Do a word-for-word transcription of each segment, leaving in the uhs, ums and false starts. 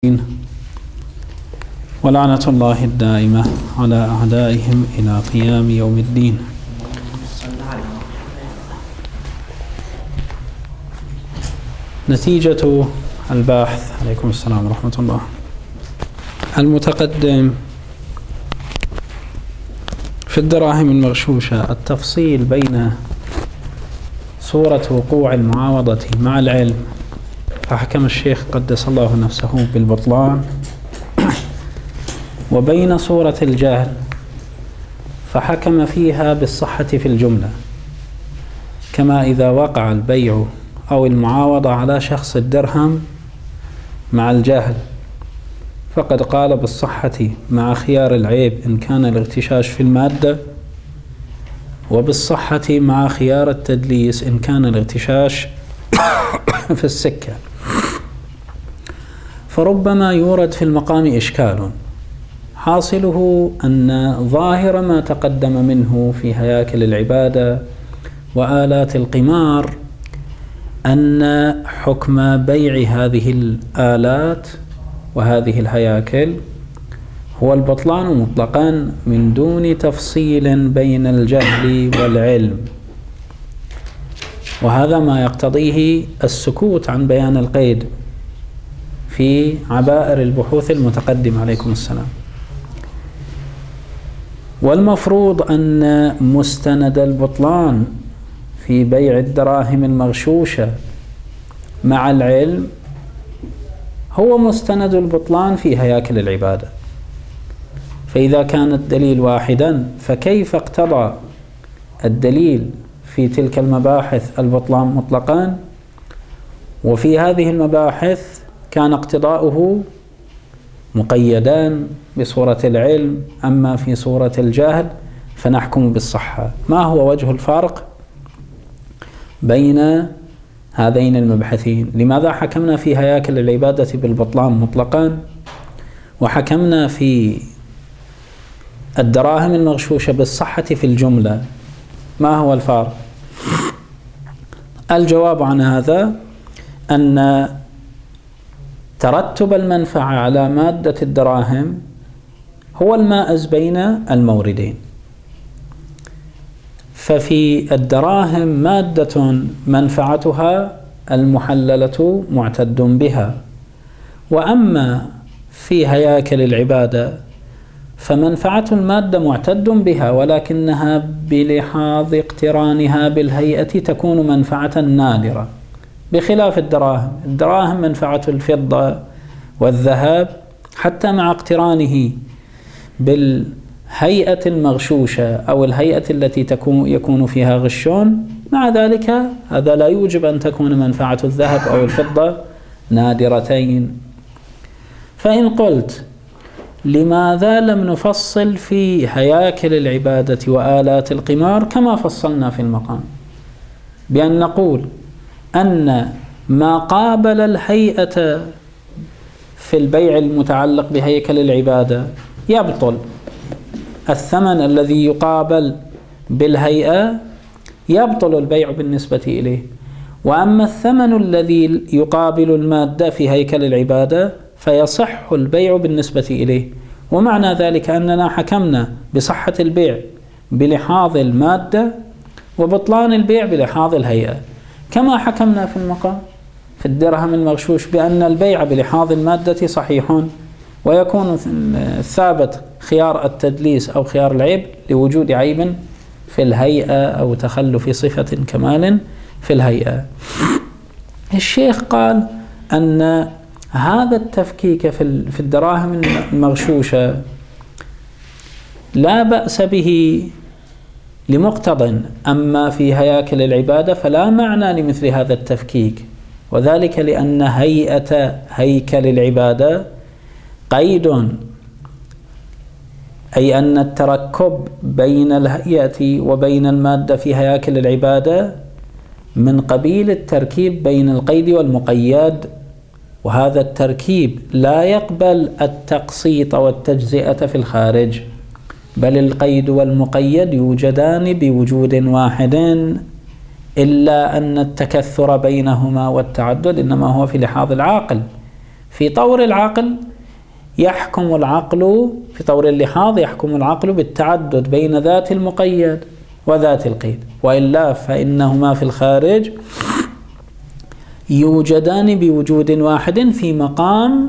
ولعنة الله الدائمة على أعدائهم إلى قيام يوم الدين. نتيجة الباحث عليكم السلام ورحمة الله المتقدم في الدراهم المغشوشة التفصيل بين صورة وقوع المعاوضة مع العلم، فحكم الشيخ قدس الله نفسه بالبطلان، وبين صورة الجهل فحكم فيها بالصحة في الجملة، كما إذا وقع البيع أو المعاوضة على شخص الدرهم مع الجهل فقد قال بالصحة مع خيار العيب إن كان الاغتشاش في المادة، وبالصحة مع خيار التدليس إن كان الاغتشاش في السكة. فربما يورد في المقام إشكال حاصله أن ظاهر ما تقدم منه في هياكل العبادة وآلات القمار أن حكم بيع هذه الآلات وهذه الهياكل هو البطلان مطلقا من دون تفصيل بين الجهل والعلم، وهذا ما يقتضيه السكوت عن بيان القيد في عبائر البحوث المتقدمة عليكم السلام. والمفروض أن مستند البطلان في بيع الدراهم المغشوشة مع العلم هو مستند البطلان في هياكل العبادة، فإذا كان الدليل واحدا فكيف اقتضى الدليل في تلك المباحث البطلان مطلقا، وفي هذه المباحث كان اقتضاؤه مقيدان بصورة العلم، أما في صورة الجهل فنحكم بالصحة. ما هو وجه الفرق بين هذين المبحثين؟ لماذا حكمنا في هياكل العبادة بالبطلان مطلقا وحكمنا في الدراهم المغشوشة بالصحة في الجملة؟ ما هو الفرق؟ الجواب عن هذا أن ترتب المنفعة على مادة الدراهم هو المائز بين الموردين، ففي الدراهم مادة منفعتها المحللة معتد بها، وأما في هياكل العبادة فمنفعة المادة معتد بها ولكنها بلحاظ اقترانها بالهيئة تكون منفعة نادرة، بخلاف الدراهم. الدراهم منفعة الفضة والذهب حتى مع اقترانه بالهيئة المغشوشة أو الهيئة التي تكون يكون فيها غشون، مع ذلك هذا لا يوجب أن تكون منفعة الذهب أو الفضة نادرتين. فإن قلت لماذا لم نفصل في هياكل العبادة وآلات القمار كما فصلنا في المقام، بأن نقول أن ما قابل الهيئة في البيع المتعلق بهيكل العبادة يبطل، الثمن الذي يقابل بالهيئة يبطل البيع بالنسبة إليه، وأما الثمن الذي يقابل المادة في هيكل العبادة فيصح البيع بالنسبة إليه. ومعنى ذلك أننا حكمنا بصحة البيع بلحاظ المادة وبطلان البيع بلحاظ الهيئة، كما حكمنا في المقام في الدرهم المغشوش بأن البيع بلحاظ المادة صحيح، ويكون الثابت خيار التدليس أو خيار العيب لوجود عيب في الهيئة أو تخلف صفة كمال في الهيئة. الشيخ قال أن هذا التفكيك في الدراهم المغشوشة لا بأس به لمقتضى، أما في هياكل العبادة فلا معنى لمثل هذا التفكيك، وذلك لأن هيئة هيكل العبادة قيد، أي أن التركب بين الهيئة وبين المادة في هياكل العبادة من قبيل التركيب بين القيد والمقيد، وهذا التركيب لا يقبل التقسيط والتجزئة في الخارج، بل القيد والمقيد يوجدان بوجود واحد، إلا أن التكثر بينهما والتعدد إنما هو في لحاظ العاقل، في طور العقل يحكم العقل في طور اللحاظ يحكم العقل بالتعدد بين ذات المقيد وذات القيد، وإلا فإنهما في الخارج يوجدان بوجود واحد في مقام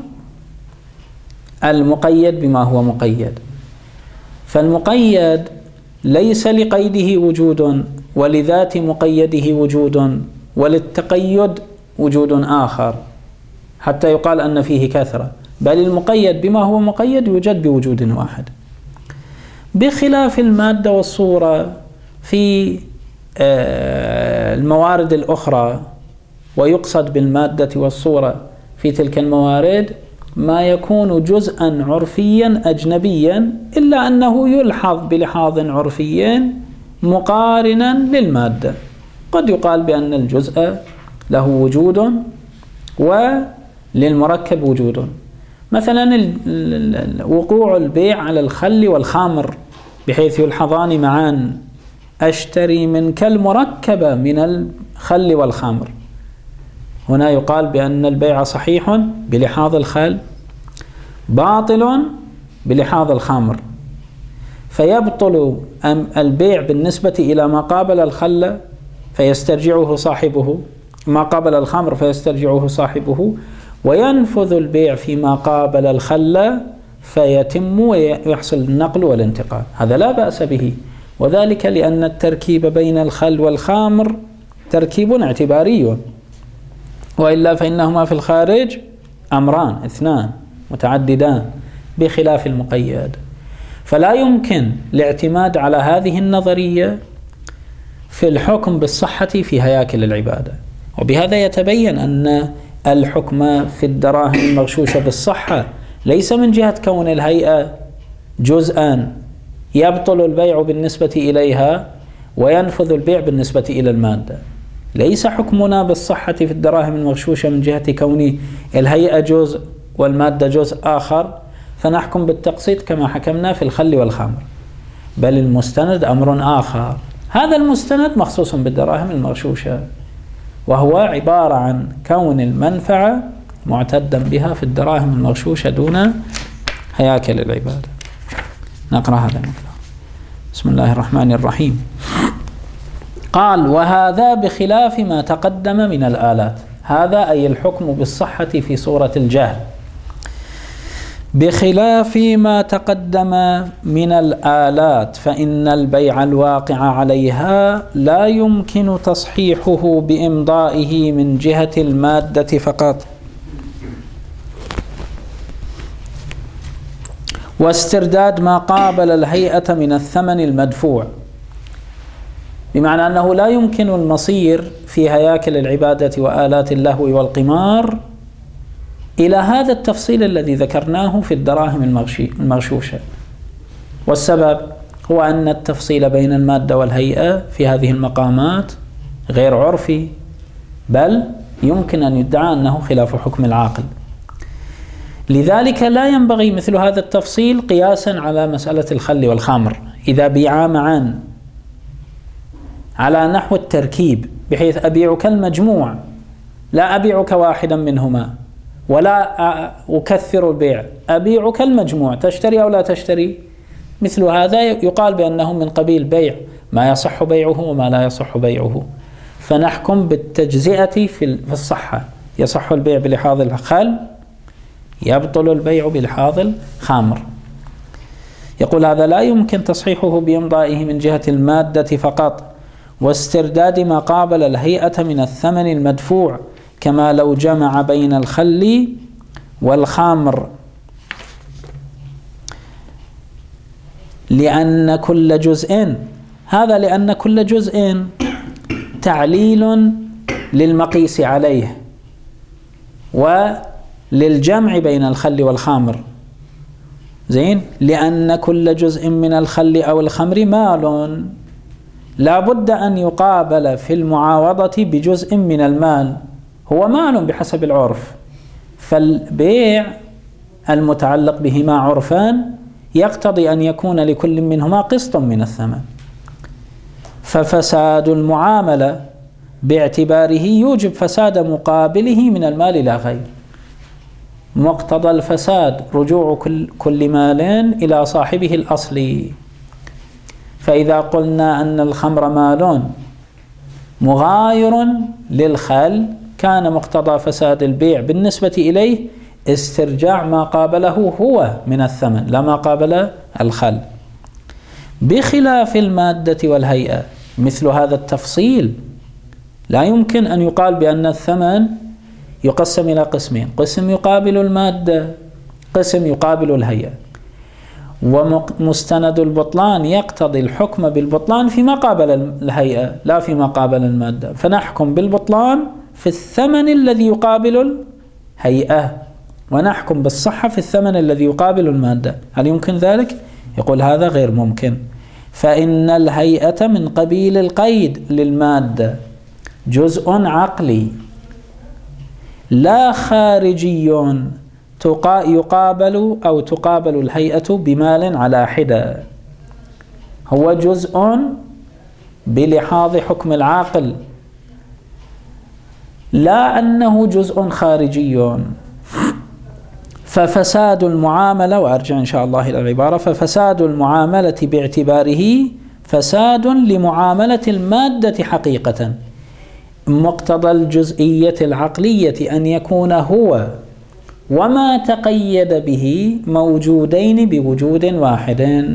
المقيد بما هو مقيد. فالمقيد ليس لقيده وجود ولذات مقيده وجود وللتقيد وجود آخر حتى يقال أن فيه كثرة، بل المقيد بما هو مقيد يوجد بوجود واحد، بخلاف المادة والصورة في الموارد الأخرى. ويقصد بالمادة والصورة في تلك الموارد ما يكون جزءا عرفيا أجنبيا إلا أنه يلحظ بلحاظ عرفي مقارنا للمادة. قد يقال بأن الجزء له وجود وللمركب وجود، مثلا وقوع البيع على الخل والخمر بحيث يلحظان معا، أشتري منك المركبة من الخل والخمر. هنا يقال بأن البيع صحيح بلحاظ الخل، باطل بلحاظ الخمر، فيبطل البيع بالنسبة إلى ما قابل الخل فيسترجعه صاحبه، ما قابل الخمر فيسترجعه صاحبه، وينفذ البيع فيما قابل الخل فيتم ويحصل النقل والانتقال. هذا لا بأس به، وذلك لأن التركيب بين الخل والخمر تركيب اعتباري، وإلا فإنهما في الخارج أمران اثنان متعددان بخلاف المقيد. فلا يمكن الاعتماد على هذه النظرية في الحكم بالصحة في هياكل العبادة. وبهذا يتبين أن الحكم في الدراهم المغشوشة بالصحة ليس من جهة كون الهيئة جزءا يبطل البيع بالنسبة إليها وينفذ البيع بالنسبة إلى المادة. ليس حكمنا بالصحة في الدراهم المغشوشة من جهة كون الهيئة جزء والمادة جزء آخر فنحكم بالتقسيط كما حكمنا في الخل والخمر، بل المستند أمر آخر. هذا المستند مخصوص بالدراهم المغشوشة، وهو عبارة عن كون المنفعة معتدا بها في الدراهم المغشوشة دون هياكل العبادة. نقرأ هذا المقطع. بسم الله الرحمن الرحيم. قال: وهذا بخلاف ما تقدم من الآلات. هذا أي الحكم بالصحة في صورة الجهل، بخلاف ما تقدم من الآلات، فإن البيع الواقع عليها لا يمكن تصحيحه بإمضائه من جهة المادة فقط، واسترداد ما قابل الهيئة من الثمن المدفوع، بمعنى أنه لا يمكن المصير في هياكل العبادة وآلات اللهو والقمار إلى هذا التفصيل الذي ذكرناه في الدراهم المغشوشة. والسبب هو أن التفصيل بين المادة والهيئة في هذه المقامات غير عرفي، بل يمكن أن يدعى أنه خلاف حكم العاقل. لذلك لا ينبغي مثل هذا التفصيل قياسا على مسألة الخل والخمر إذا بيعا معا على نحو التركيب، بحيث أبيعك المجموع لا أبيعك واحدا منهما ولا أكثر البيع، أبيعك المجموع، تشتري أو لا تشتري. مثل هذا يقال بأنه من قبيل بيع ما يصح بيعه وما لا يصح بيعه، فنحكم بالتجزئة في الصحة. يصح البيع بلحاظ الخل، يبطل البيع بلحاظ الخمر. يقول: هذا لا يمكن تصحيحه بإمضائه من جهة المادة فقط، واسترداد ما قابل الهيئة من الثمن المدفوع، كما لو جمع بين الخل والخمر، لأن كل جزء، هذا لأن كل جزء تعليل للمقيس عليه وللجمع بين الخل والخمر. زين، لأن كل جزء من الخل أو الخمر مال، لا بد أن يقابل في المعاوضة بجزء من المال، هو مال بحسب العرف، فالبيع المتعلق بهما عرفان يقتضي أن يكون لكل منهما قسط من الثمن، ففساد المعاملة باعتباره يوجب فساد مقابله من المال لا غير. مقتضى الفساد رجوع كل, كل مال إلى صاحبه الأصلي. فإذا قلنا أن الخمر مال مغاير للخل كان مقتضى فساد البيع بالنسبة إليه استرجاع ما قابله هو من الثمن لا ما قابل الخل، بخلاف المادة والهيئة. مثل هذا التفصيل لا يمكن أن يقال بأن الثمن يقسم إلى قسمين، قسم يقابل المادة، قسم يقابل الهيئة، ومستند البطلان يقتضي الحكم بالبطلان فيما قابل الهيئة لا فيما قابل المادة، فنحكم بالبطلان في الثمن الذي يقابل الهيئة ونحكم بالصحة في الثمن الذي يقابل المادة. هل يمكن ذلك؟ يقول هذا غير ممكن، فإن الهيئة من قبيل القيد للمادة، جزء عقلي لا خارجي يقابل أو تقابل الهيئة بمال على حدة، هو جزء بلحاظ حكم العاقل لا أنه جزء خارجي. ففساد المعاملة، وأرجع إن شاء الله إلى العبارة، ففساد المعاملة باعتباره فساد لمعاملة المادة حقيقة، مقتضى الجزئية العقلية أن يكون هو وما تقيد به موجودين بوجود واحد،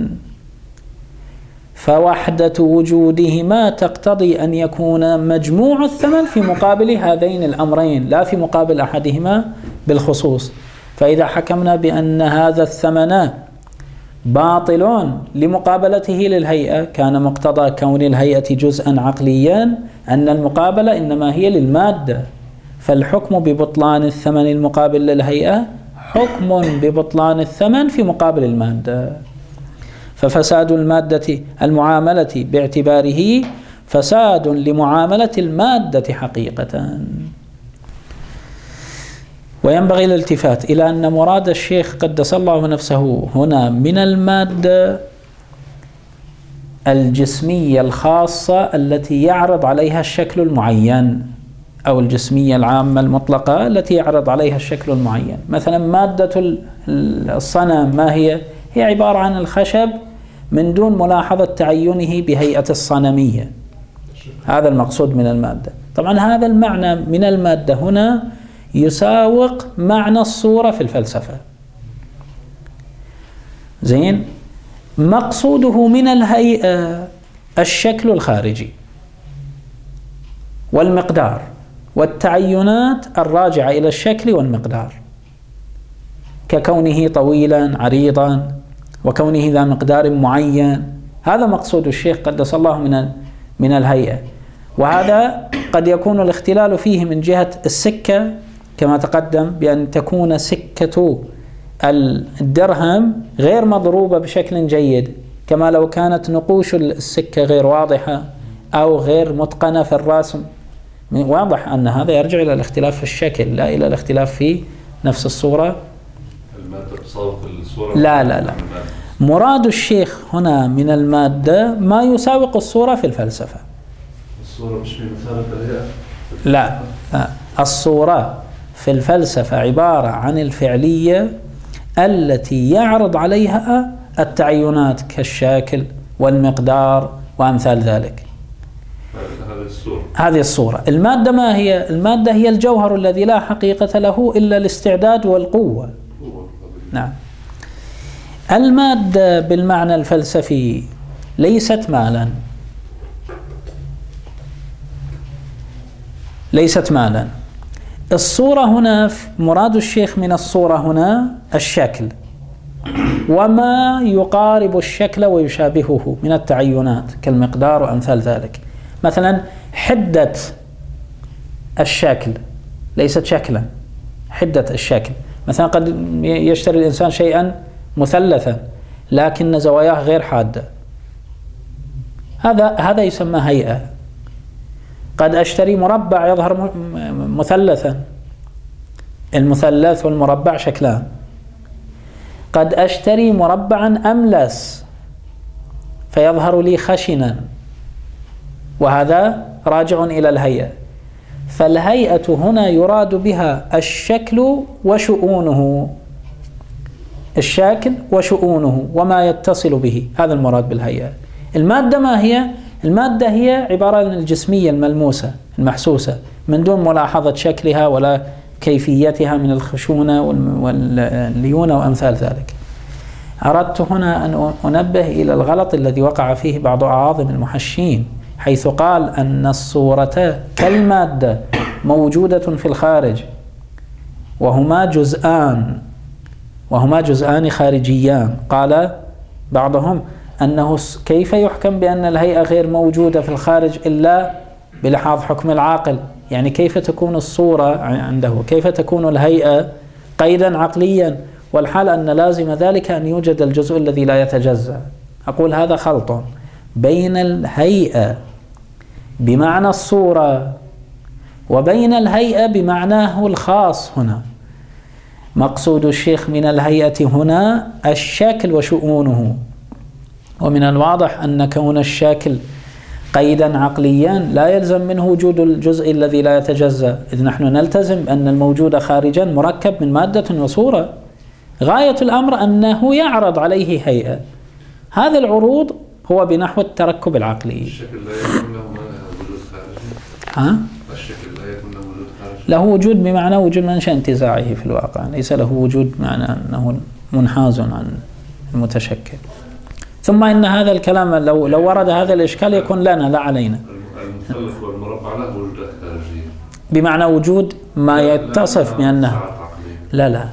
فوحدة وجودهما تقتضي أن يكون مجموع الثمن في مقابل هذين الأمرين لا في مقابل أحدهما بالخصوص. فإذا حكمنا بأن هذا الثمن باطل لمقابلته للهيئة، كان مقتضى كون الهيئة جزءا عقليا أن المقابلة إنما هي للمادة، فالحكم ببطلان الثمن المقابل للهيئة حكم ببطلان الثمن في مقابل المادة. ففساد المادة المعاملة باعتباره فساد لمعاملة المادة حقيقة. وينبغي الالتفات إلى أن مراد الشيخ قدس الله نفسه هنا من المادة الجسمية الخاصة التي يعرض عليها الشكل المعين، أو الجسمية العامة المطلقة التي يعرض عليها الشكل المعين. مثلا مادة الصنم ما هي؟ هي عبارة عن الخشب من دون ملاحظة تعينه بهيئة الصنمية، هذا المقصود من المادة. طبعا هذا المعنى من المادة هنا يساوق معنى الصورة في الفلسفة. زين، مقصوده من الهيئة الشكل الخارجي والمقدار والتعينات الراجعة إلى الشكل والمقدار، ككونه طويلا عريضا وكونه ذا مقدار معين. هذا مقصود الشيخ قدس الله من من الهيئة. وهذا قد يكون الاختلال فيه من جهة السكة كما تقدم، بأن تكون سكة الدرهم غير مضروبة بشكل جيد، كما لو كانت نقوش السكة غير واضحة أو غير متقنة في الرسم. واضح أن هذا يرجع إلى الاختلاف في الشكل لا إلى الاختلاف في نفس الصورة. المادة تساوق الصورة؟ لا لا لا، مراد الشيخ هنا من المادة ما يساوق الصورة في الفلسفة. الصورة مش بمثابة الهيئة؟ لا، لا، الصورة في الفلسفة عبارة عن الفعلية التي يعرض عليها التعينات كالشكل والمقدار وأمثال ذلك. هذه الصورة. هذه الصورة. المادة ما هي؟ المادة هي الجوهر الذي لا حقيقة له إلا الاستعداد والقوة. نعم. المادة بالمعنى الفلسفي ليست مالا، ليست مالا. الصورة هنا، مراد الشيخ من الصورة هنا الشكل وما يقارب الشكل ويشابهه من التعينات كالمقدار وأمثال ذلك. مثلا حدة الشكل ليست شكلا، حدة الشكل. مثلا قد يشتري الإنسان شيئا مثلثا لكن زواياه غير حادة، هذا هذا يسمى هيئة. قد أشتري مربع يظهر مثلثا، المثلث والمربع شكلان. قد أشتري مربعا أملس فيظهر لي خشنا، وهذا راجع إلى الهيئة. فالهيئة هنا يراد بها الشكل وشؤونه، الشكل وشؤونه وما يتصل به، هذا المراد بالهيئة. المادة ما هي؟ المادة هي عبارة عن الجسمية الملموسة المحسوسة من دون ملاحظة شكلها ولا كيفيتها من الخشونة والليونة وأمثال ذلك. أردت هنا أن أنبه إلى الغلط الذي وقع فيه بعض أعاظم المحشين، حيث قال أن الصورة كالمادة موجودة في الخارج، وهما جزءان وهما جزءان خارجيان. قال بعضهم أنه كيف يحكم بأن الهيئة غير موجودة في الخارج إلا بلحاظ حكم العاقل؟ يعني كيف تكون الصورة عنده، كيف تكون الهيئة قيدا عقليا، والحال أن لازم ذلك أن يوجد الجزء الذي لا يتجزأ. أقول هذا خلط بين الهيئة بمعنى الصورة وبين الهيئة بمعناه الخاص. هنا مقصود الشيخ من الهيئة هنا الشكل وشؤونه، ومن الواضح أن كون الشكل قيدا عقليا لا يلزم منه وجود الجزء الذي لا يتجزأ، إذ نحن نلتزم أن الموجود خارجا مركب من مادة وصورة. غاية الأمر أنه يعرض عليه هيئة، هذا العروض هو بنحو التركب العقلي. الشكل لا يكون له وجود خارجي؟ ها؟ الشكل لا يكون له وجود خارجي؟ له وجود بمعنى وجود منشأ انتزاعه في الواقع، ليس له وجود معنى أنه منحاز عن المتشكل. ثم إن هذا الكلام لو لو ورد هذا الإشكال يكون لنا لا علينا. المثلث والمربع له وجودات خارجية بمعنى وجود ما يتصف بأنه لا لا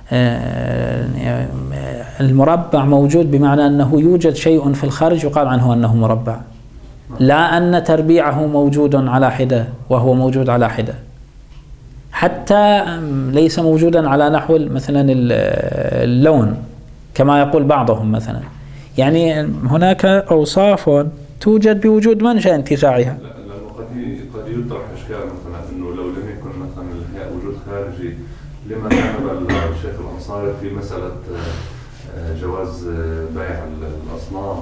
المربع موجود بمعنى أنه يوجد شيء في الخارج يقال عنه أنه مربع، لا أن تربيعه موجود على حدة وهو موجود على حدة، حتى ليس موجودا على نحو مثلا اللون كما يقول بعضهم مثلا. يعني هناك أوصاف توجد بوجود منشأ انتزاعها. لأنه قد قد يطرح إشكال مثلا أنه لو لم يكن مثلا الهيئة وجود خارجي لما ذهب الشيخ الأنصاري في مسألة جواز بيع الأصنام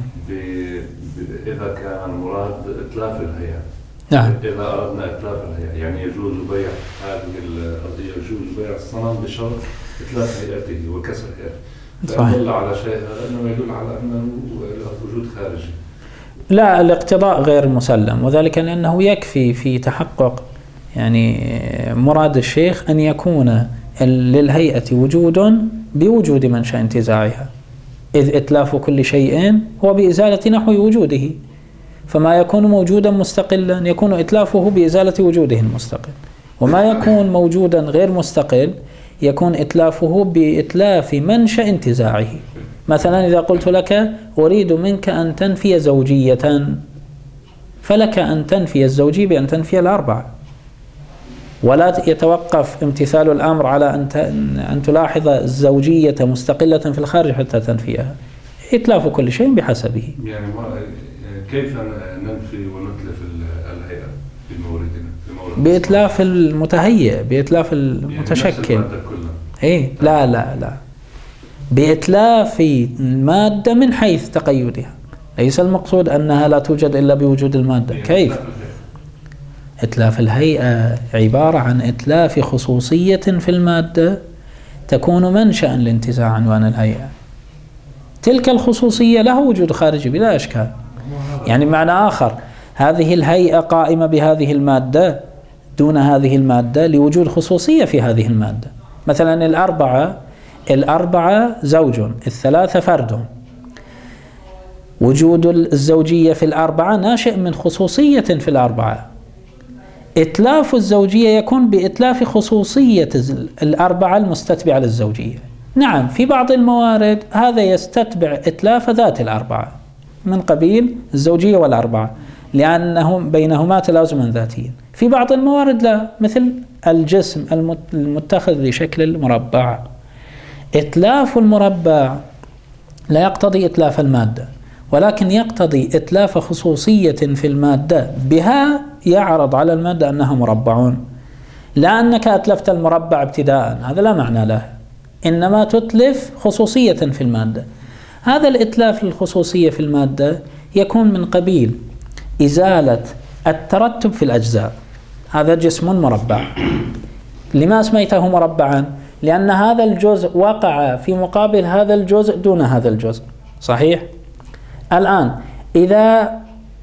إذا كان مراد إتلاف الهيئة. نعم. إذا أردنا إتلاف الهيئة يعني يجوز بيع هذه الأرضية، يجوز بيع الصنم بشرط إتلاف هيئته وكسر هيئته. فيدل على شيء هذا أنه يدل على أنه وجود خارجي. لا، الاقتضاء غير مسلم، وذلك لأنه يكفي في تحقق يعني مراد الشيخ أن يكون للهيئة وجود بوجود منشأ انتزاعها، إذ إتلاف كل شيء هو بإزالة نحو وجوده، فما يكون موجودا مستقلا يكون إتلافه بإزالة وجوده المستقل، وما يكون موجودا غير مستقل يكون إتلافه بإتلاف منشأ انتزاعه. مثلا إذا قلت لك أريد منك أن تنفي زوجية، فلك أن تنفي الزوجية بأن تنفي الأربعة، ولا يتوقف امتثال الأمر على أن أن تلاحظ الزوجية مستقلة في الخارج حتى تنفيها، إتلاف كل شيء بحسبه. يعني كيف ننفي ونتلف الهيئة في موردنا؟ بإتلاف المتهيئ، بإتلاف المتشكل. يعني إيه لا لا لا بإتلاف المادة من حيث تقيدها، ليس المقصود أنها لا توجد إلا بوجود المادة. كيف؟ إتلاف الهيئة عبارة عن إتلاف خصوصية في المادة تكون منشأ لانتزاع عنوان الهيئة. تلك الخصوصية لها وجود خارجي بلا إشكال. يعني معنى آخر، هذه الهيئة قائمة بهذه المادة دون هذه المادة لوجود خصوصية في هذه المادة. مثلا الأربعة الأربعة زوج، الثلاثة فرد، وجود الزوجية في الأربعة ناشئ من خصوصية في الأربعة. إتلاف الزوجية يكون بإتلاف خصوصية الأربعة المستتبعة للزوجية. نعم، في بعض الموارد هذا يستتبع إتلاف ذات الأربعة من قبيل الزوجية والأربعة لأنهم بينهما تلازما ذاتيا. في بعض الموارد لا، مثل الجسم المتخذ لشكل المربع، إتلاف المربع لا يقتضي إتلاف المادة، ولكن يقتضي إتلاف خصوصية في المادة بها يعرض على المادة أنها مربعون، لا أنك أتلفت المربع ابتداء، هذا لا معنى له، إنما تتلف خصوصية في المادة. هذا الإتلاف للخصوصية في المادة يكون من قبيل إزالة الترتب في الأجزاء. هذا جسم مربع. لما سميته مربعا؟ لأن هذا الجزء وقع في مقابل هذا الجزء دون هذا الجزء. صحيح؟ الآن إذا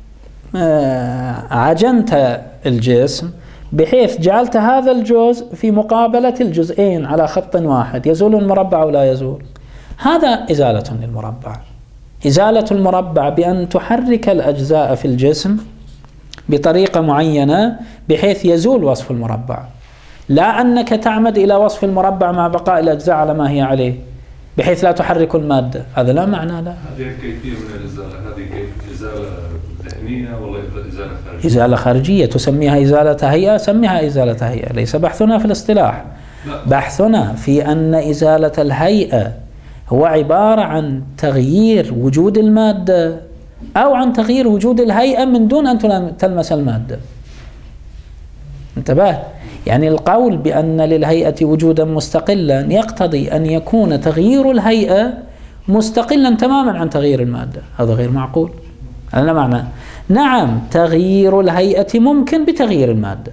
عجنت الجسم بحيث جعلت هذا الجزء في مقابلة الجزئين على خط واحد، يزول المربع ولا يزول؟ هذا إزالة للمربع. إزالة المربع بأن تحرك الأجزاء في الجسم بطريقة معينة بحيث يزول وصف المربع، لا أنك تعمد إلى وصف المربع مع بقاء الأجزاء على ما هي عليه بحيث لا تحرك المادة. هذا لا معنى له. هذه الكيفية من الإزالة، هذه كيف إزالة ذهنية ولا إزالة خارجية؟ إزالة خارجية تسميها إزالة هيئة، سميها إزالة هيئة. ليس بحثنا في الاصطلاح، بحثنا في أن إزالة الهيئة هو عبارة عن تغيير وجود المادة أو عن تغيير وجود الهيئة من دون أن تلمس المادة. انتبه، يعني القول بأن للهيئة وجودا مستقلا يقتضي أن يكون تغيير الهيئة مستقلا تماما عن تغيير المادة. هذا غير معقول. هذا معنى نعم تغيير الهيئة ممكن بتغيير المادة،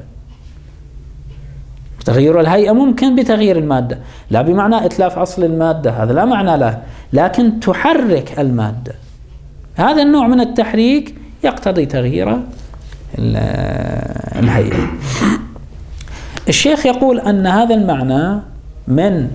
تغيير الهيئة ممكن بتغيير المادة، لا بمعنى إتلاف أصل المادة، هذا لا معنى له، لكن تحرك المادة. هذا النوع من التحريك يقتضي تغيير الهيئة. الشيخ يقول أن هذا المعنى من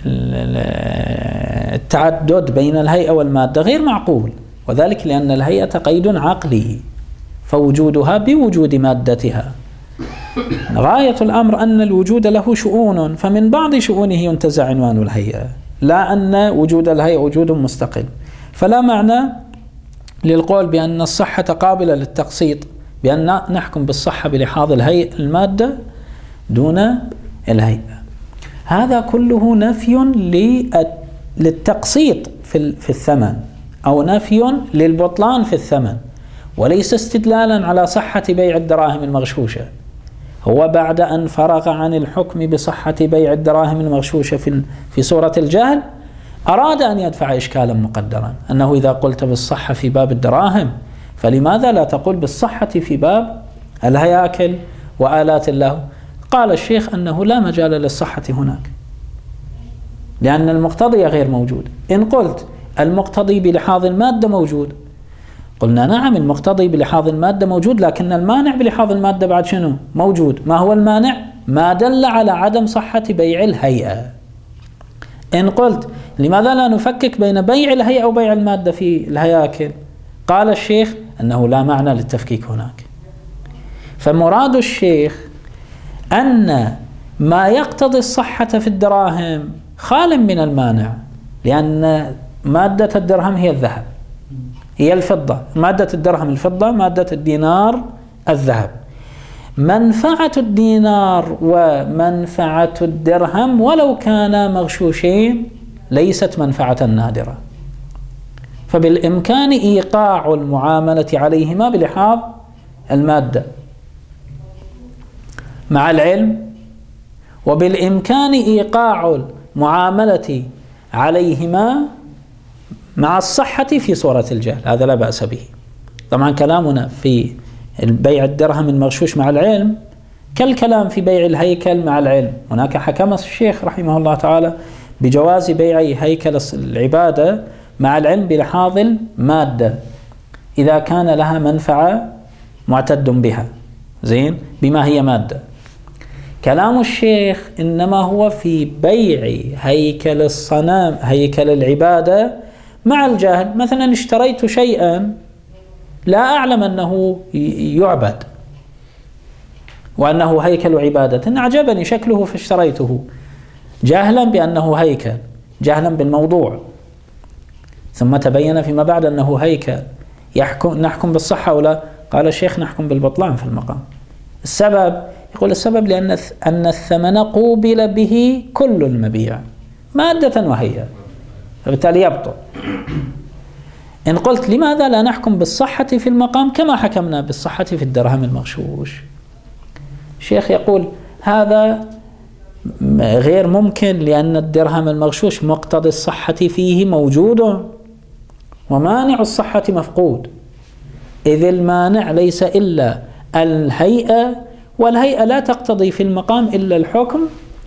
التعدد بين الهيئة والمادة غير معقول، وذلك لأن الهيئة قيد عقلي فوجودها بوجود مادتها. غاية الأمر أن الوجود له شؤون، فمن بعض شؤونه ينتزع عنوان الهيئة، لا أن وجود الهيئة وجود مستقل. فلا معنى للقول بأن الصحة قابلة للتقسيط، بأن نحكم بالصحة بلحاظ الهيئة المادة دون الهيئة. هذا كله نفي للتقسيط في الثمن أو نفي للبطلان في الثمن، وليس استدلالا على صحة بيع الدراهم المغشوشة. هو بعد أن فرغ عن الحكم بصحة بيع الدراهم المغشوشة في في صورة الجهل أراد أن يدفع إشكالا مقدرا، أنه إذا قلت بالصحة في باب الدراهم فلماذا لا تقول بالصحة في باب الهياكل وآلات اللهو؟ قال الشيخ أنه لا مجال للصحة هناك، لأن المقتضي غير موجود. إن قلت المقتضي بلحاظ المادة موجود، قلنا نعم المقتضي بلحاظ المادة موجود، لكن المانع بلحاظ المادة بعد شنو؟ موجود. ما هو المانع؟ ما دل على عدم صحة بيع الهيئة. إن قلت لماذا لا نفكك بين بيع الهيئة وبيع المادة في الهياكل؟ قال الشيخ أنه لا معنى للتفكيك هناك. فمراد الشيخ أن ما يقتضي الصحة في الدراهم خال من المانع، لأن مادة الدرهم هي الذهب، هي الفضة. مادة الدرهم الفضة، مادة الدينار الذهب. منفعة الدينار ومنفعة الدرهم ولو كانا مغشوشين ليست منفعة نادرة، فبالإمكان إيقاع المعاملة عليهما بلحاظ المادة مع العلم، وبالإمكان إيقاع المعاملة عليهما مع الصحة في صورة الجهل. هذا لا بأس به. طبعا كلامنا في بيع الدرهم المغشوش مع العلم كالكلام في بيع الهيكل مع العلم. هناك حكم الشيخ رحمه الله تعالى بجواز بيع هيكل العبادة مع العلم بلحاظ المادة إذا كان لها منفعة معتد بها، زين، بما هي مادة. كلام الشيخ إنما هو في بيع هيكل الصنم، هيكل العبادة مع الجهل. مثلا اشتريت شيئا لا أعلم أنه يعبد وأنه هيكل عبادة، أعجبني شكله فاشتريته جاهلا بأنه هيكل، جاهلا بالموضوع، ثم تبين فيما بعد أنه هيكل. يحكم نحكم بالصحة ولا؟ قال الشيخ نحكم بالبطلان في المقام. السبب؟ يقول السبب لأن أن الثمن قوبل به كل المبيع مادة وهي، فبالتالي يبطل. إن قلت لماذا لا نحكم بالصحة في المقام كما حكمنا بالصحة في الدرهم المغشوش؟ الشيخ يقول هذا غير ممكن، لأن الدرهم المغشوش مقتضى الصحة فيه موجود ومانع الصحة مفقود، إذ المانع ليس إلا الهيئة والهيئة لا تقتضي في المقام إلا الحكم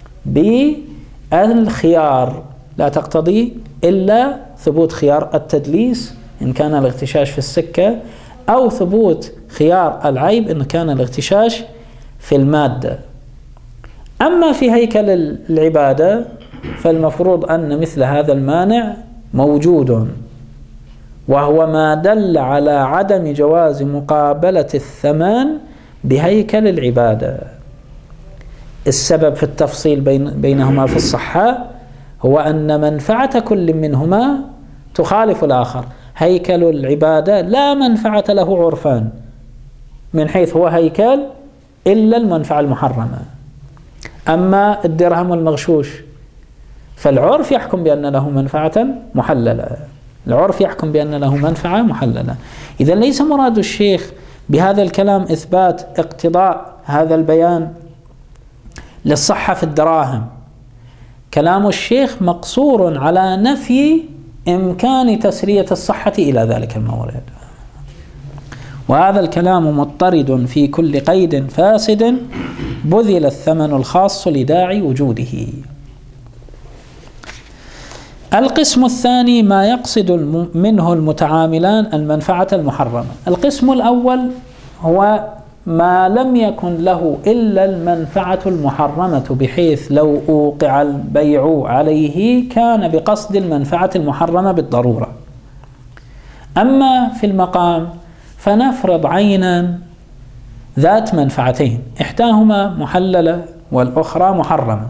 بالخيار، لا تقتضي إلا ثبوت خيار التدليس إن كان الاغتشاش في السكة، أو ثبوت خيار العيب إن كان الاغتشاش في المادة. أما في هيكل العبادة فالمفروض أن مثل هذا المانع موجود، وهو ما دل على عدم جواز مقابلة الثمان بهيكل العبادة. السبب في التفصيل بين بينهما في الصحة هو أن منفعة كل منهما تخالف الآخر. هيكل العبادة لا منفعة له عرفان من حيث هو هيكل إلا المنفعة المحرمة. أما الدرهم المغشوش فالعرف يحكم بأن له منفعة محللة، العرف يحكم بأن له منفعة محللة. إذا ليس مراد الشيخ بهذا الكلام إثبات اقتضاء هذا البيان للصحة في الدراهم، كلام الشيخ مقصور على نفي إمكان تسرية الصحة إلى ذلك المورد، وهذا الكلام مضطرد في كل قيد فاسد بذل الثمن الخاص لداعي وجوده. القسم الثاني ما يقصد منه المتعاملان المنفعة المحرمة. القسم الأول هو ما لم يكن له إلا المنفعة المحرمة، بحيث لو أوقع البيع عليه كان بقصد المنفعة المحرمة بالضرورة. أما في المقام فنفرض عينا ذات منفعتين، إحداهما محللة والأخرى محرمة،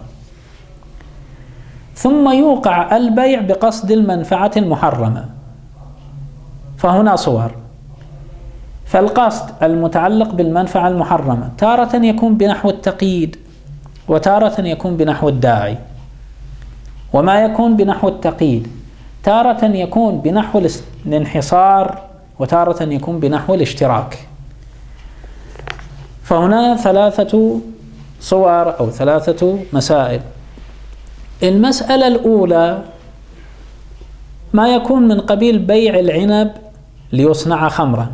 ثم يوقع البيع بقصد المنفعة المحرمة، فهنا صور. فالقصد المتعلق بالمنفعة المحرمة تارة يكون بنحو التقييد، وتارة يكون بنحو الداعي. وما يكون بنحو التقييد تارة يكون بنحو الانحصار، وتارة يكون بنحو الاشتراك. فهنا ثلاثة صور أو ثلاثة مسائل. المسألة الأولى ما يكون من قبيل بيع العنب ليصنع خمرا،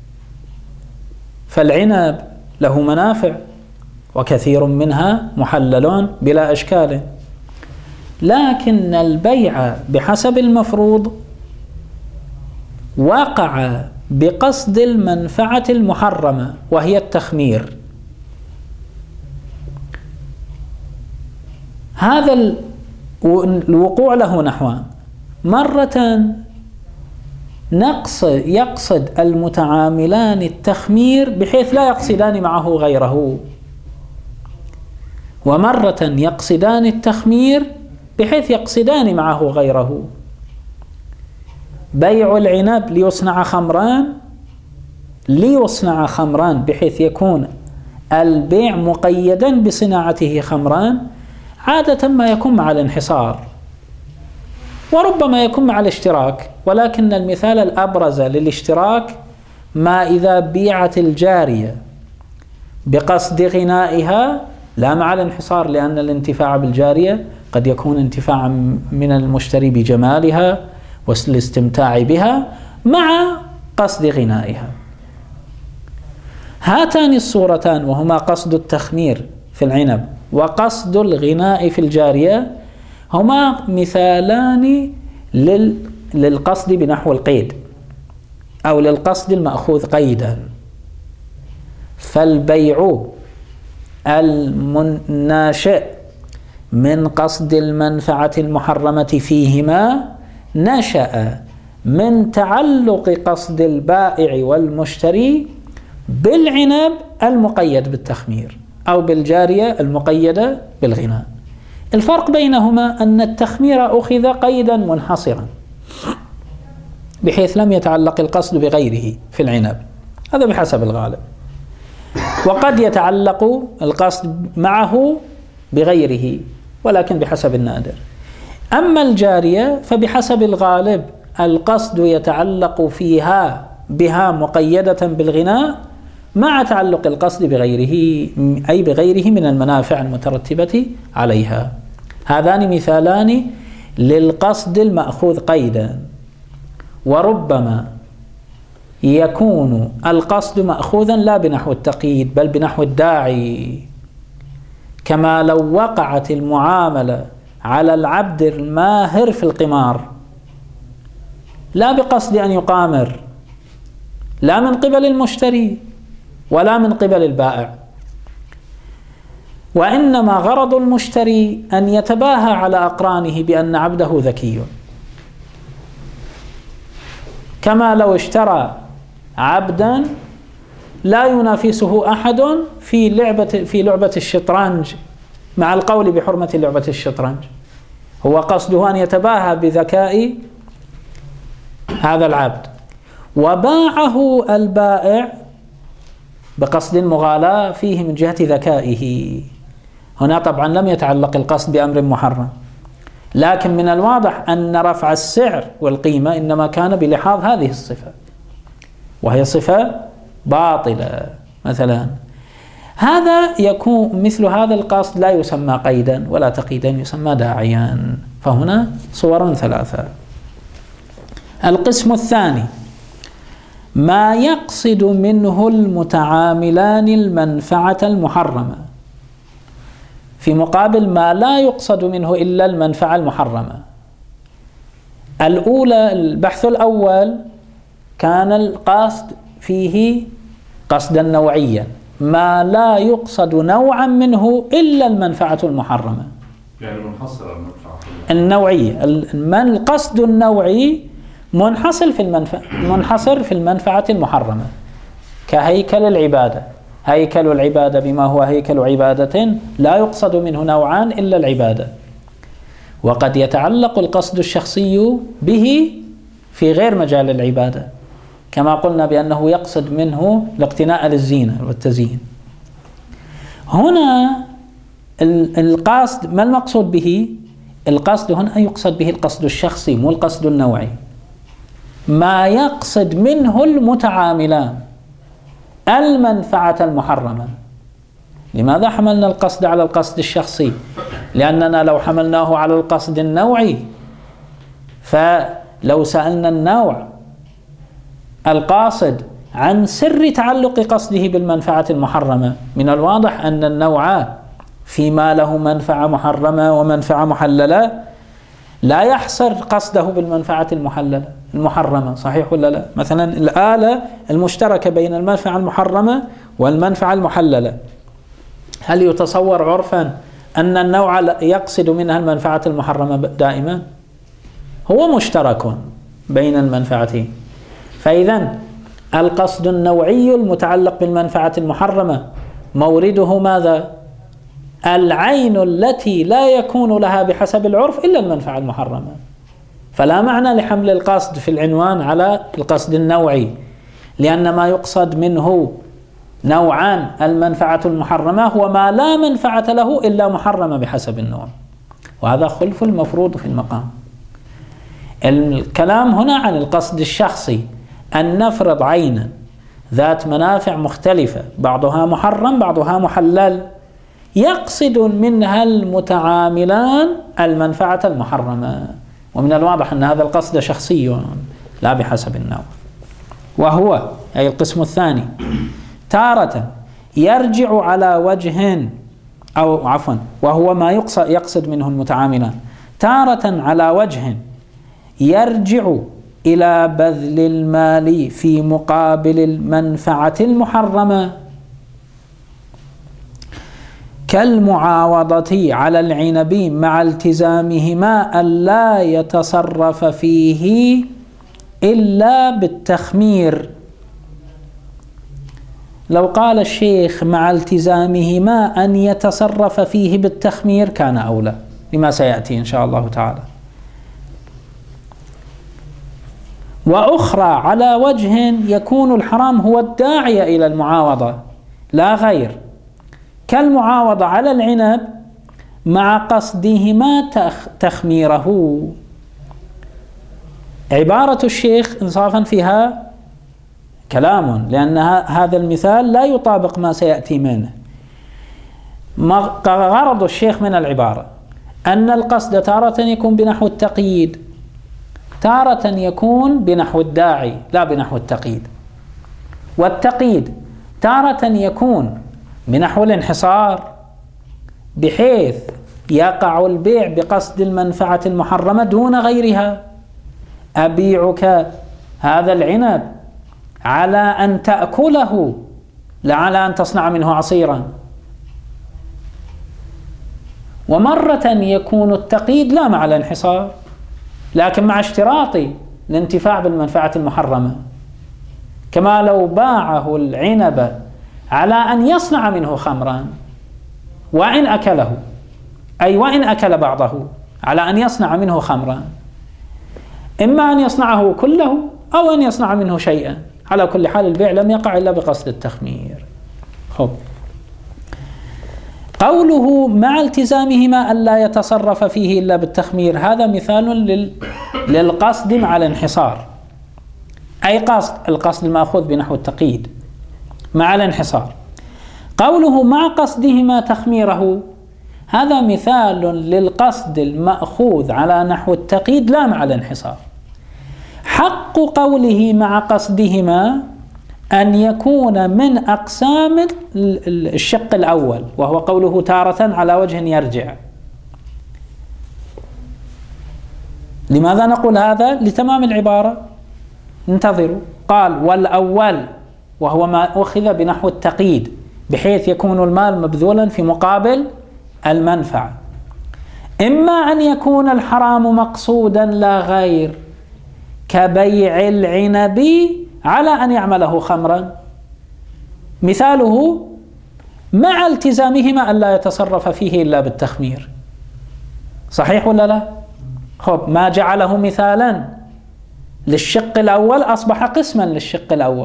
فالعنب له منافع وكثير منها محللون بلا إشكال، لكن البيع بحسب المفروض وقع بقصد المنفعة المحرمة وهي التخمير. هذا الوقوع له نحوان: مرة نقص يقصد المتعاملان التخمير بحيث لا يقصدان معه غيره، ومرة يقصدان التخمير بحيث يقصدان معه غيره. بيع العنب ليصنع خمران ليصنع خمران بحيث يكون البيع مقيدا بصناعته خمران، عادة ما يكون مع الانحصار، وربما يكون مع الاشتراك، ولكن المثال الأبرز للاشتراك ما إذا بيعت الجارية بقصد غنائها لا مع الانحصار، لأن الانتفاع بالجارية قد يكون انتفاعا من المشتري بجمالها والاستمتاع بها مع قصد غنائها. هاتان الصورتان وهما قصد التخمير في العنب وقصد الغناء في الجارية هما مثالان لل... للقصد بنحو القيد أو للقصد المأخوذ قيدا. فالبيع الناشئ من قصد المنفعة المحرمة فيهما نشأ من تعلق قصد البائع والمشتري بالعنب المقيد بالتخمير أو بالجارية المقيدة بالغناء. الفرق بينهما أن التخمير أخذ قيدا منحصرا بحيث لم يتعلق القصد بغيره في العنب، هذا بحسب الغالب، وقد يتعلق القصد معه بغيره ولكن بحسب النادر. أما الجارية فبحسب الغالب القصد يتعلق فيها بها مقيدة بالغناء مع تعلق القصد بغيره، أي بغيره من المنافع المترتبة عليها. هذان مثالان للقصد المأخوذ قيدا. وربما يكون القصد مأخوذا لا بنحو التقييد بل بنحو الداعي، كما لو وقعت المعاملة على العبد الماهر في القمار لا بقصد أن يقامر، لا من قبل المشتري ولا من قبل البائع، وإنما غرض المشتري أن يتباهى على أقرانه بأن عبده ذكي، كما لو اشترى عبدا لا ينافسه أحد في لعبة في لعبة الشطرنج مع القول بحرمة لعبة الشطرنج، هو قصده أن يتباهى بذكاء هذا العبد، وباعه البائع بقصد المغالاة فيه من جهة ذكائه. هنا طبعا لم يتعلق القصد بأمر محرم، لكن من الواضح أن رفع السعر والقيمة إنما كان بلحاظ هذه الصفة، وهي صفة باطلة مثلا. هذا يكون مثل هذا القصد لا يسمى قيدا ولا تقييدا، يسمى داعيا. فهنا صور ثلاثة. القسم الثاني ما يقصد منه المتعاملان المنفعة المحرمة، في مقابل ما لا يقصد منه إلا المنفعة المحرمة. الأولى البحث الأول كان القصد فيه قصدا نوعيا، ما لا يقصد نوعا منه إلا المنفعة المحرمة، يعني منحصر المنفعة النوعية. من القصد النوعي منحصر في المنفعة منحصر في المنفعة المحرمة، كهيكل العبادة. هيكل العبادة بما هو هيكل عبادة لا يقصد منه نوعان إلا العبادة، وقد يتعلق القصد الشخصي به في غير مجال العبادة، كما قلنا بأنه يقصد منه الاقتناء للزينة والتزيين. هنا القصد ما المقصود به؟ القصد هنا يقصد به القصد الشخصي مو القصد النوعي، ما يقصد منه المتعاملان المنفعة المحرمة. لماذا حملنا القصد على القصد الشخصي؟ لأننا لو حملناه على القصد النوعي فلو سألنا النوع القاصد عن سر تعلق قصده بالمنفعة المحرمة، من الواضح أن النوع فيما له منفعة محرمة ومنفعة محللة لا يحصر قصده بالمنفعة المحللة المحرمة، صحيح ولا لا؟ مثلا الآلة المشتركة بين المنفعة المحرمة والمنفعة المحللة، هل يتصور عرفا أن النوع يقصد منها المنفعة المحرمة دائما؟ هو مشترك بين المنفعتين. فإذا القصد النوعي المتعلق بالمنفعة المحرمة مورده ماذا؟ العين التي لا يكون لها بحسب العرف إلا المنفعة المحرمة، فلا معنى لحمل القصد في العنوان على القصد النوعي، لأن ما يقصد منه نوعان المنفعة المحرمة هو ما لا منفعة له إلا محرمة بحسب النوع، وهذا خلف المفروض في المقام. الكلام هنا عن القصد الشخصي، أن نفرض عينا ذات منافع مختلفة، بعضها محرم بعضها محلل، يقصد منها المتعاملان المنفعة المحرمة، ومن الواضح أن هذا القصد شخصي لا بحسب النوع. وهو أي القسم الثاني تارة يرجع على وجه أو عفوا وهو ما يقصد, يقصد منه المتعاملان تارة على وجه يرجع إلى بذل المال في مقابل المنفعة المحرمة، كالمعاوضة على العنب مع التزامهما ألا يتصرف فيه إلا بالتخمير. لو قال الشيخ مع التزامهما أن يتصرف فيه بالتخمير كان أولى، لما سيأتي إن شاء الله تعالى. وأخرى على وجه يكون الحرام هو الداعي إلى المعاوضة لا غير، كالمعاوضة على العنب مع قصدهما تخميره. عبارة الشيخ إنصافا فيها كلام، لأن هذا المثال لا يطابق ما سيأتي منه. غرض الشيخ من العبارة أن القصد تارة يكون بنحو التقييد، تارة يكون بنحو الداعي لا بنحو التقييد. والتقييد تارة يكون بنحو الانحصار بحيث يقع البيع بقصد المنفعة المحرمة دون غيرها. أبيعك هذا العنب على أن تأكله لا على أن تصنع منه عصيرا. ومرة يكون التقييد لا مع الانحصار لكن مع اشتراط الانتفاع بالمنفعة المحرمة، كما لو باعه العنب على أن يصنع منه خمرا وإن أكله، أي وإن أكل بعضه، على أن يصنع منه خمرا، إما أن يصنعه كله أو أن يصنع منه شيئا، على كل حال البيع لم يقع إلا بقصد التخمير. خب. قوله مع التزامهما ألا يتصرف فيه إلا بالتخمير، هذا مثال لل... للقصد مع الانحصار، أي قصد القصد المأخوذ بنحو التقييد مع الانحصار. قوله مع قصدهما تخميره، هذا مثال للقصد المأخوذ على نحو التقييد لا مع الانحصار. حق قوله مع قصدهما أن يكون من أقسام الشق الأول، وهو قوله تارة على وجه يرجع. لماذا نقول هذا؟ لتمام العبارة، انتظروا. قال والأول وهو ما أخذ بنحو التقييد بحيث يكون المال مبذولا في مقابل المنفعة، إما أن يكون الحرام مقصودا لا غير كبيع العنب على أن يعمله خمرا، مثاله مع التزامهما ألا يتصرف فيه إلا بالتخمير. صحيح ولا لا؟ خب، ما جعله مثالا للشق الأول أصبح قسما للشق الأول.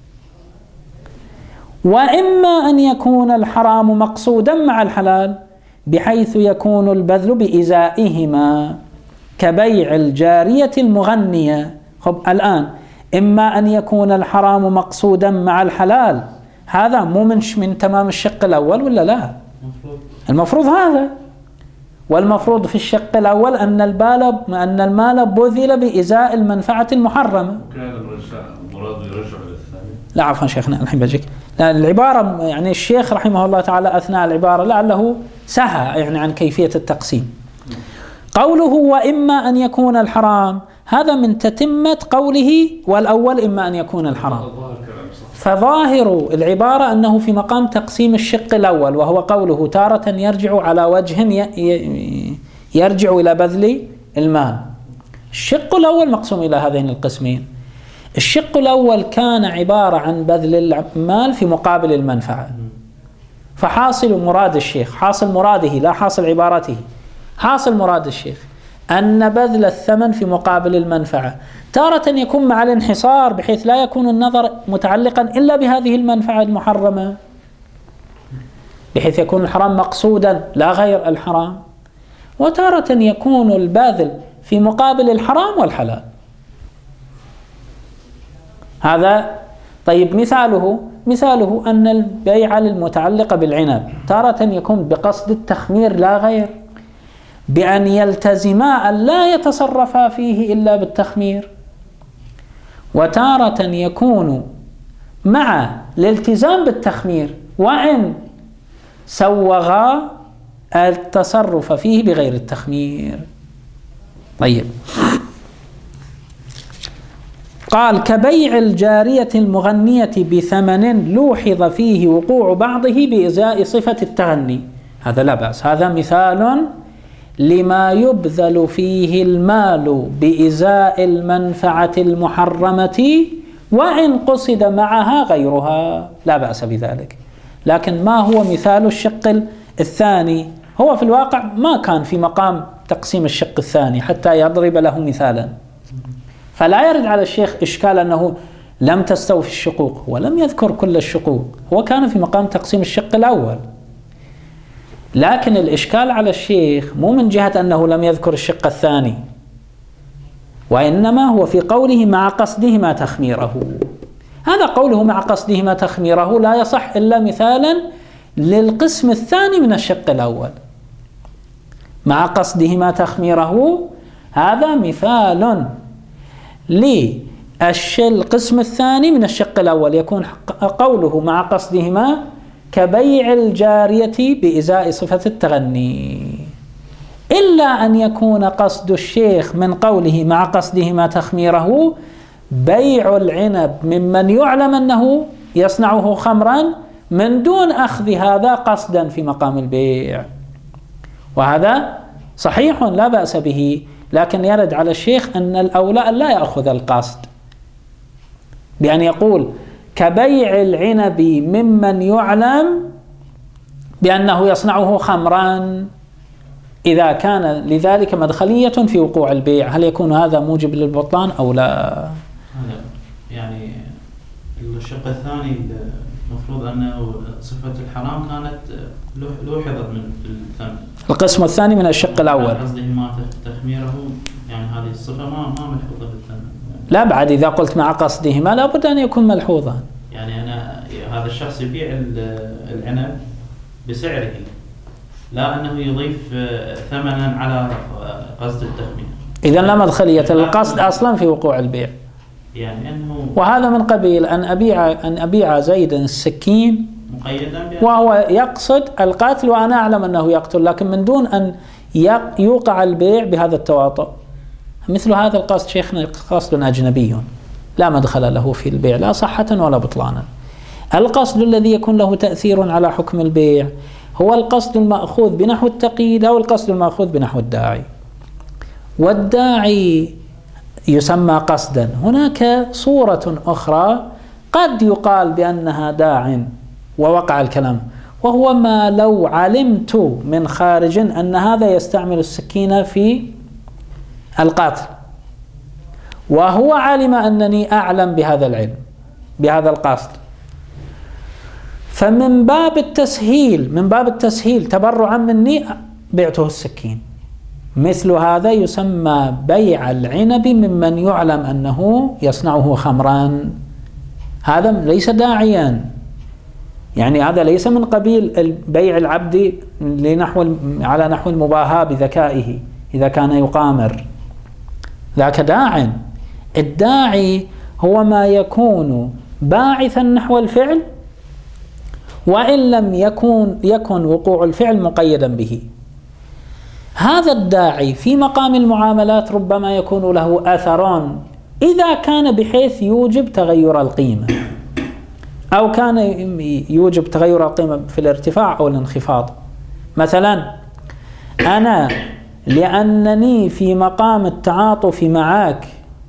وإما أن يكون الحرام مقصودا مع الحلال بحيث يكون البذل بإزائهما كبيع الجارية المغنية. خب، الآن إما أن يكون الحرام مقصودا مع الحلال، هذا مو منش من تمام الشق الأول ولا لا؟ المفروض هذا. والمفروض في الشق الأول أن البال أن المال بذل بإزاء المنفعة المحرمة. وكان المراد يرجع للثاني. لا عفوا شيخنا الحين بجيك. العبارة يعني الشيخ رحمه الله تعالى أثناء العبارة لعله سهى يعني عن كيفية التقسيم. قوله وإما أن يكون الحرام، هذا من تتمة قوله والأول إما أن يكون الحرام. فظاهر العبارة أنه في مقام تقسيم الشق الأول، وهو قوله تارة يرجع على وجه يرجع إلى بذل المال. الشق الأول مقسوم إلى هذين القسمين. الشق الأول كان عبارة عن بذل المال في مقابل المنفعة، فحاصل مراد الشيخ، حاصل مراده لا حاصل عبارته، حاصل مراد الشيخ أن بذل الثمن في مقابل المنفعة تارة يكون مع الانحصار بحيث لا يكون النظر متعلقا إلا بهذه المنفعة المحرمة، بحيث يكون الحرام مقصودا لا غير الحرام، وتارة يكون الباذل في مقابل الحرام والحلال. هذا طيب. مثاله مثاله أن البيع المتعلق بالعنب تارة يكون بقصد التخمير لا غير، بأن يلتزما أن لا يتصرفا فيه إلا بالتخمير، وتارة يكون مع الالتزام بالتخمير وإن سوغا التصرف فيه بغير التخمير. طيب، قال كبيع الجارية المغنية بثمن لوحظ فيه وقوع بعضه بإزاء صفة التغني، هذا لا بأس، هذا مثال لما يبذل فيه المال بإزاء المنفعة المحرمة وإن قصد معها غيرها، لا بأس بذلك. لكن ما هو مثال الشق الثاني؟ هو في الواقع ما كان في مقام تقسيم الشق الثاني حتى يضرب له مثالا، فلا يرد على الشيخ إشكال أنه لم تستوفي الشقوق، ولم يذكر كل الشقوق، هو كان في مقام تقسيم الشق الأول. لكن الإشكال على الشيخ مو من جهة أنه لم يذكر الشق الثاني، وإنما هو في قوله مع قصدهما تخميره. هذا قوله مع قصدهما تخميره لا يصح إلا مثالا للقسم الثاني من الشق الأول. مع قصدهما تخميره هذا مثال القسم الثاني من الشق الأول يكون قوله مع قصدهما كبيع الجارية بإزاء صفة التغني، إلا أن يكون قصد الشيخ من قوله مع قصدهما تخميره بيع العنب ممن يعلم أنه يصنعه خمرا من دون أخذ هذا قصدا في مقام البيع، وهذا صحيح لا بأس به، لكن يرد على الشيخ أن الأولى أن لا يأخذ القصد بأن يقول كبيع العنب ممن يعلم بأنه يصنعه خمرا إذا كان لذلك مدخلية في وقوع البيع. هل يكون هذا موجب للبطلان أو لا؟ يعني الشق الثاني المفروض أنه صفة الحرام كانت لوحظت من الثمن. القسم الثاني من الشق الأول قصده ما تخميره، يعني هذه الصفة ما ما ملحوظة بالثمن. لا بعد إذا قلت مع قصدهما لابد أن يكون ملحوظا. يعني أنا هذا الشخص يبيع العنب بسعره، لا أنه يضيف ثمنا على قصد التخمير. إذا لا مدخلية القصد أصلا في وقوع البيع. يعني أنه وهذا من قبيل أن أبيع أن أبيع زيدا السكين مقيدا وهو يقصد القتل وأنا أعلم أنه يقتل، لكن من دون أن يوقع البيع بهذا التواطؤ. مثل هذا القصد شيخنا قصد أجنبي لا مدخل له في البيع لا صحة ولا بطلانا. القصد الذي يكون له تأثير على حكم البيع هو القصد المأخوذ بنحو التقييد أو القصد المأخوذ بنحو الداعي. والداعي يسمى قصدا. هناك صورة أخرى قد يقال بأنها داع ووقع الكلام، وهو ما لو علمت من خارج أن هذا يستعمل السكين في القتل وهو علم أنني أعلم بهذا العلم بهذا القصد، فمن باب التسهيل من باب التسهيل تبرعا مني بعته السكين. مثل هذا يسمى بيع العنب ممن يعلم أنه يصنعه خمرا. هذا ليس داعيا، يعني هذا ليس من قبيل بيع العبد لنحو على نحو المباهاة بذكائه إذا كان يقامر، ذاك داع. الداعي هو ما يكون باعثا نحو الفعل وإن لم يكن يكن وقوع الفعل مقيدا به. هذا الداعي في مقام المعاملات ربما يكون له أثر إذا كان بحيث يوجب تغير القيمة، أو كان يوجب تغير القيمة في الارتفاع أو الانخفاض. مثلا أنا لأنني في مقام التعاطف معك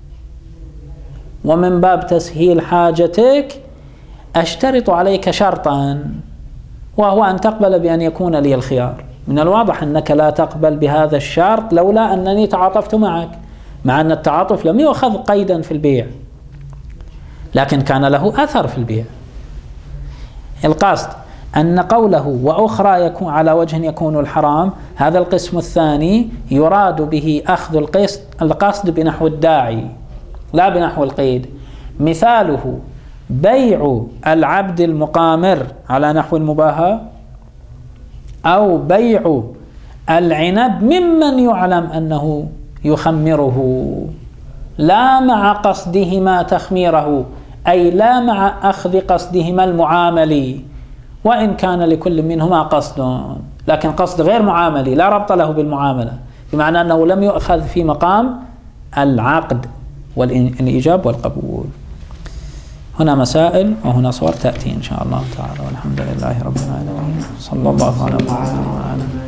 ومن باب تسهيل حاجتك أشترط عليك شرطا، وهو أن تقبل بأن يكون لي الخيار. من الواضح أنك لا تقبل بهذا الشرط لولا أنني تعاطفت معك، مع أن التعاطف لم يؤخذ قيدا في البيع لكن كان له أثر في البيع. القصد أن قوله وأخرى يكون على وجه يكون الحرام، هذا القسم الثاني يراد به أخذ القصد القصد بنحو الداعي لا بنحو القيد. مثاله بيع العبد المقامر على نحو المباهاة، أو بيع العنب ممن يعلم أنه يخمره لا مع قصدهما تخميره، أي لا مع أخذ قصدهما المعاملي، وإن كان لكل منهما قصد لكن قصد غير معاملي لا ربط له بالمعاملة، بمعنى أنه لم يؤخذ في مقام العقد والإيجاب والقبول. هنا مسائل وهنا صور تأتي إن شاء الله تعالى، والحمد لله رب العالمين، صلى الله على محمد وعلى آله.